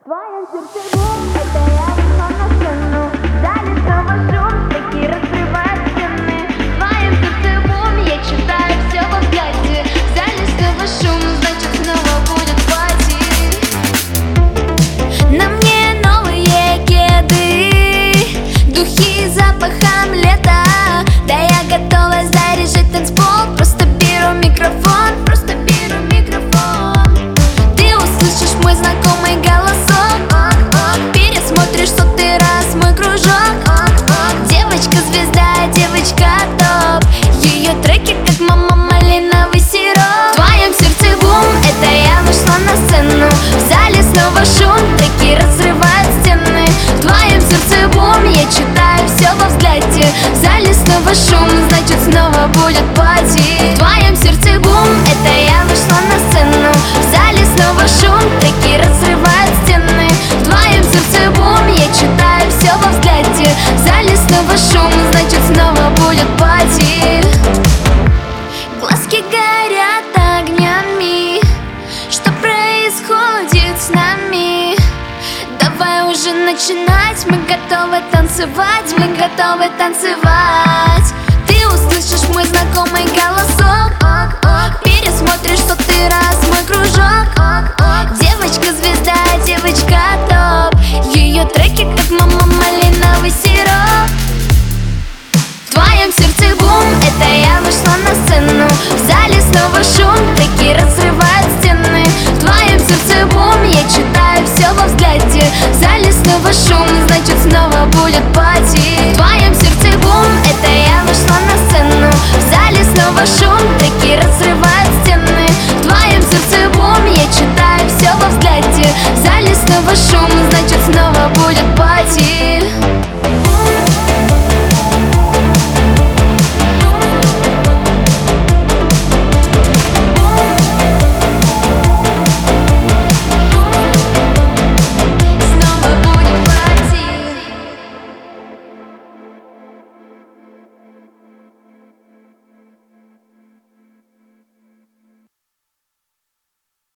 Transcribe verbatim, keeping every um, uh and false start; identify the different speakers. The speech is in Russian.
Speaker 1: твоем сердце бум, это я вышла на сцену. В зале снова шум, такие разрывают стены. В твоем сердце бум, я читаю все во взгляде. В зале снова шум, значит снова будет пати. На мне новые кеды, духи запахом лета. Да я готова заряжать танцпол, просто беру микрофон, просто беру микрофон. Ты услышишь мой знакомый голосок, пересмотришь сотый раз мой кружок. Девочка-звезда, девочка-топ, ее треки как мама малиновый сироп. В твоем сердце бум, это я вышла на сцену. В зале снова шум, треки разрывают стены. В твоем сердце бум, я читаю все во взгляде. В зале снова шум, значит снова будет пати. В твоем сердце бум, это я вышла на сцену. В зале снова шум, треки разрывают стены. В твоем сердце бум, я читаю все во взгляде. В зале снова шум, значит снова будет пати. Глазки горят огнями, что происходит с нами? Давай уже начинать, мы готовы танцевать, мы готовы танцевать. Ты услышишь мой знакомый голосок, пересмотришь сотый раз мой кружок. Девочка-звезда, девочка-топ, ее треки как мама малиновый сироп. В твоем сердце бум, это я вышла на сцену. В зале снова шум, треки разрывают стены. В твоем сердце бум, я читаю все во взгляде. В зале снова шум, значит снова будет пати. В твоем сердце бум, это я вышла на сцену. В зале снова шум, треки разрывают стены. В твоем сердце бум, я читаю все во взгляде. В зале снова шум, значит снова будет пати.